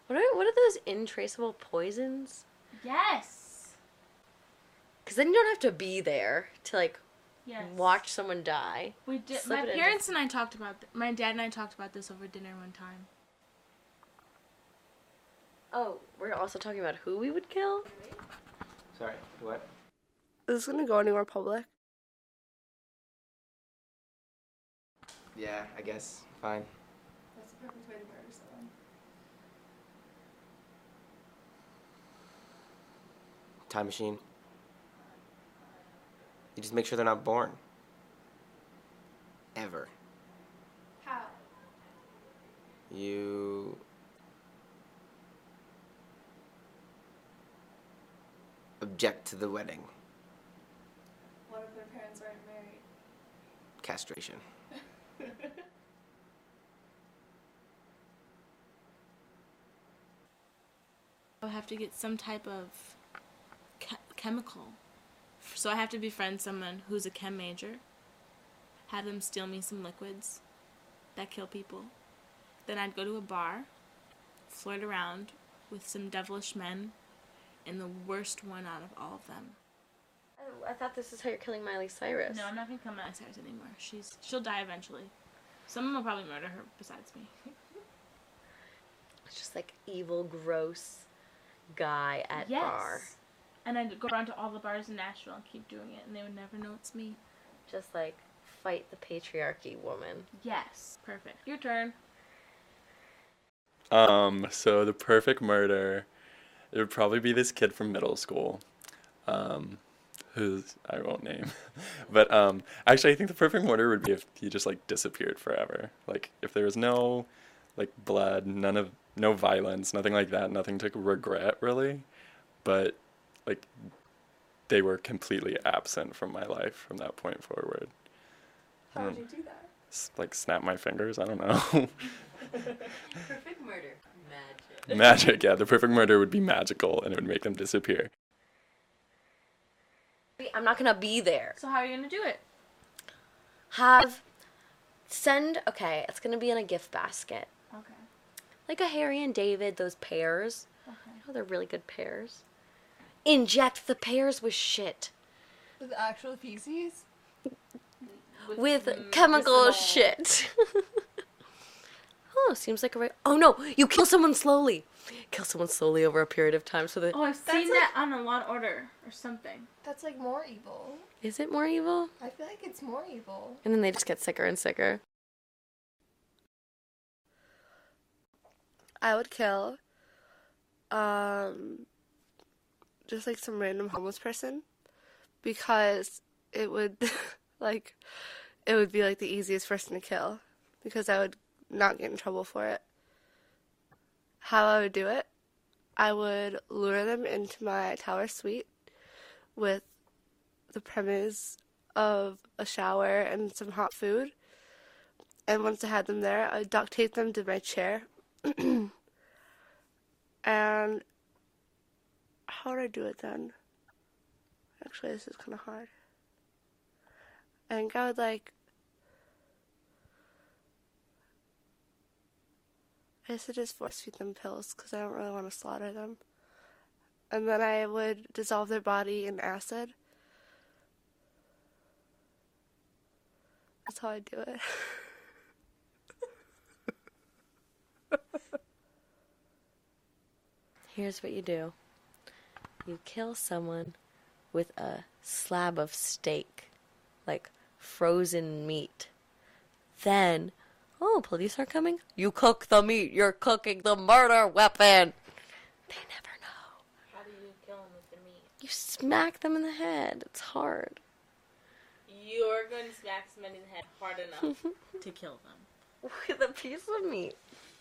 What are those intraceable poisons? Yes. Because then you don't have to be there to like Yes. watch someone die. We did. Slip My it into- parents and I talked about. My dad and I talked about this over dinner one time. Oh, we're also talking about who we would kill? Sorry, what? Is this gonna go anywhere public? Yeah, I guess. Fine. That's the perfect way to murder someone. Time machine. You just make sure they're not born. Ever. How? You object to the wedding. What if their parents aren't married? Castration. I have to get some type of chemical. So I have to befriend someone who's a chem major. Have them steal me some liquids that kill people. Then I'd go to a bar, flirt around with some devilish men, and the worst one out of all of them. I thought this is how you're killing Miley Cyrus. No, I'm not gonna kill Miley Cyrus anymore. She'll die eventually. Someone will probably murder her besides me. It's just like evil, gross guy at bar. And I'd go around to all the bars in Nashville and keep doing it, and they would never know it's me. Just like fight the patriarchy woman. Yes. Perfect. Your turn. So the perfect murder, it would probably be this kid from middle school, who's I won't name, but actually I think the perfect murder would be if he just like disappeared forever. Like if there was no like blood, no violence, nothing like that, nothing to regret really, but like they were completely absent from my life from that point forward. How would you do that? Like snap my fingers, I don't know. Perfect murder. Magic. Magic, yeah. The perfect murder would be magical and it would make them disappear. I'm not gonna be there. So how are you gonna do it? Okay, it's gonna be in a gift basket. Okay. Like a Harry and David, those pears. Okay. Oh, they're really good pears. Inject the pears with shit. With actual feces? With chemical shit. Oh, seems like a right. Oh no, you kill someone slowly. Kill someone slowly over a period of time so that. Oh, I've seen that on a Law and Order or something. That's like more evil. Is it more evil? I feel like it's more evil. And then they just get sicker and sicker. I would kill, just like some random homeless person, because it would, it would be like the easiest person to kill, because I would not get in trouble for it. How I would do it, I would lure them into my tower suite with the premise of a shower and some hot food. And once I had them there, I would duct tape them to my chair. And how would I do it then? Actually, this is kind of hard. I think I would I guess I'd just force feed them pills because I don't really want to slaughter them. And then I would dissolve their body in acid. That's how I do it. Here's what you do. You kill someone with a slab of steak, like frozen meat. Then, oh, police are coming? You cook the meat. You're cooking the murder weapon. They never know. How do you kill them with the meat? You smack them in the head. It's hard. You're going to smack somebody in the head hard enough to kill them. With a piece of meat.